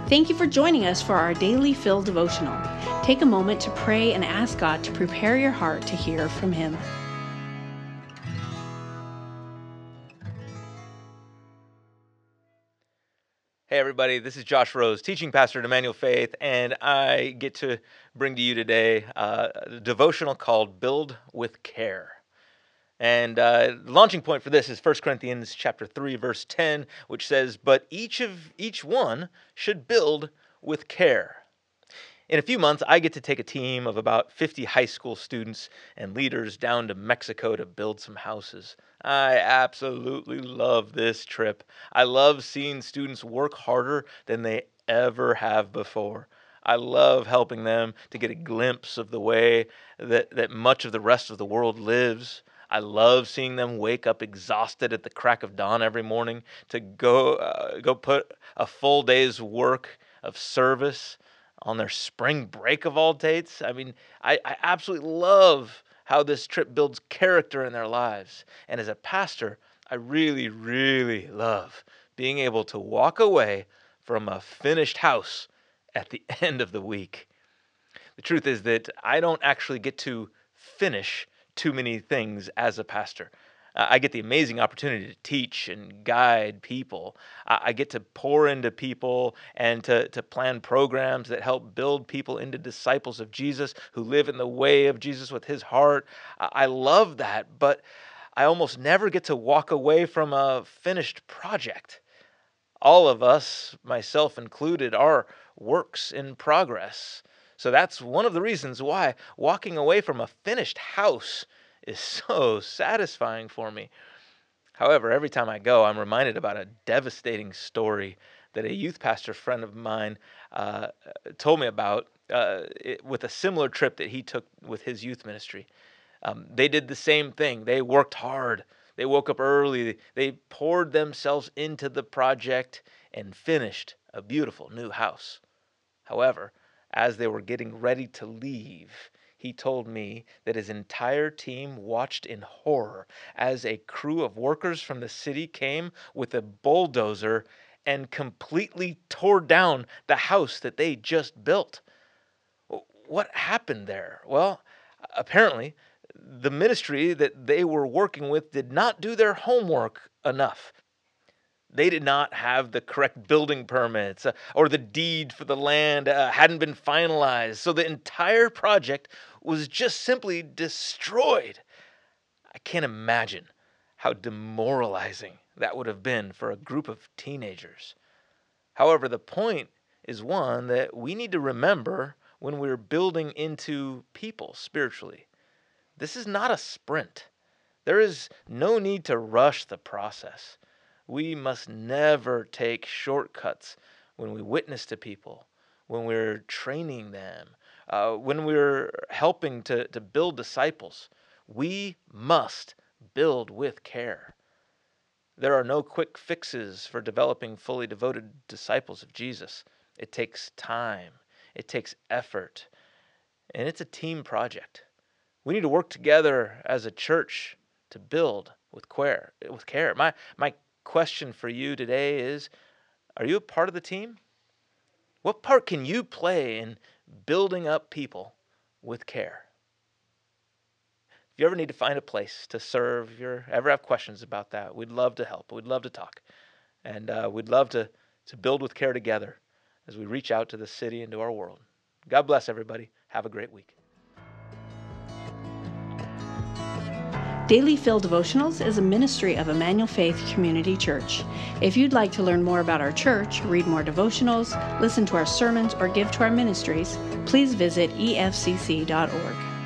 Thank you for joining us for our Daily Fill devotional. Take a moment to pray and ask God to prepare your heart to hear from Him. Hey everybody, this is Josh Rose, teaching pastor at Emmanuel Faith, and I get to bring to you today a devotional called Build with Care. And the launching point for this is 1 Corinthians chapter 3, verse 10, which says, "But each one should build with care." In a few months, I get to take a team of about 50 high school students and leaders down to Mexico to build some houses. I absolutely love this trip. I love seeing students work harder than they ever have before. I love helping them to get a glimpse of the way that much of the rest of the world lives. I love seeing them wake up exhausted at the crack of dawn every morning to go put a full day's work of service on their spring break of all dates. I mean, I absolutely love how this trip builds character in their lives. And as a pastor, I really, really love being able to walk away from a finished house at the end of the week. The truth is that I don't actually get to finish too many things as a pastor. I get the amazing opportunity to teach and guide people. I get to pour into people and to plan programs that help build people into disciples of Jesus who live in the way of Jesus with His heart. I love that, but I almost never get to walk away from a finished project. All of us, myself included, are works in progress. So that's one of the reasons why walking away from a finished house is so satisfying for me. However, every time I go, I'm reminded about a devastating story that a youth pastor friend of mine told me about with a similar trip that he took with his youth ministry. They did the same thing. They worked hard. They woke up early. They poured themselves into the project and finished a beautiful new house. However, as they were getting ready to leave, he told me that his entire team watched in horror as a crew of workers from the city came with a bulldozer and completely tore down the house that they just built. What happened there? Well, apparently, the ministry that they were working with did not do their homework enough. They did not have the correct building permits or the deed for the land hadn't been finalized. So the entire project was just simply destroyed. I can't imagine how demoralizing that would have been for a group of teenagers. However, the point is one that we need to remember when we're building into people spiritually. This is not a sprint. There is no need to rush the process. We must never take shortcuts when we witness to people, when we're training them, when we're helping to build disciples. We must build with care. There are no quick fixes for developing fully devoted disciples of Jesus. It takes time, it takes effort, and it's a team project. We need to work together as a church to build with care. My question for you today is, are you a part of the team? What part can you play in building up people with care? If you ever need to find a place to serve, if you ever have questions about that, we'd love to help. We'd love to talk. And we'd love to build with care together as we reach out to the city and to our world. God bless everybody. Have a great week. Daily Fill Devotionals is a ministry of Emmanuel Faith Community Church. If you'd like to learn more about our church, read more devotionals, listen to our sermons, or give to our ministries, please visit efcc.org.